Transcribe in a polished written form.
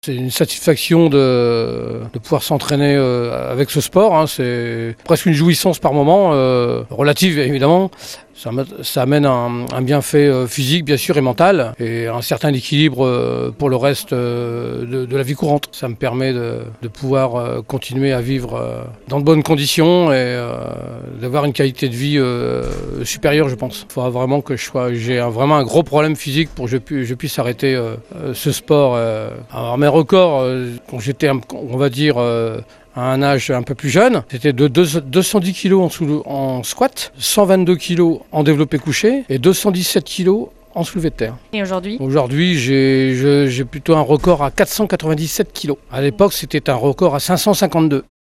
C'est une satisfaction de pouvoir s'entraîner avec ce sport, hein. C'est presque une jouissance par moment, relative évidemment. Ça amène un bienfait physique bien sûr et mental et un certain équilibre pour le reste de la vie courante. Ça me permet de pouvoir continuer à vivre dans de bonnes conditions et d'avoir une qualité de vie supérieure, je pense. Il faudra vraiment que j'ai vraiment un gros problème physique pour que je puisse arrêter ce sport. Alors mes records, quand j'étais, on va dire, à un âge un peu plus jeune, c'était de 210 kg en squat, 122 kg en développé couché et 217 kg en soulevé de terre. Et aujourd'hui ? Aujourd'hui, j'ai plutôt un record à 497 kg. À l'époque, c'était un record à 552.